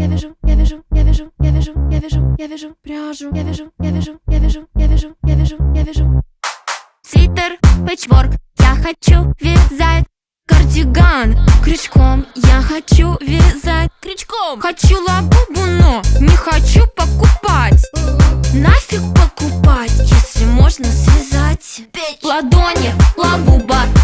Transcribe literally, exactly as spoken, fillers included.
я вяжу, я вяжу, я вяжу, я вяжу, я вяжу, я вяжу пряжу, я вяжу, я вяжу, я вяжу, я вяжу, я вяжу, я вяжу. Свитер, пэтчворк, я хочу вязать. Кардиган крючком, я хочу вязать крючком. Хочу лабубу, но не хочу покупать. Нафиг покупать, если можно связать. В ладони лабуба,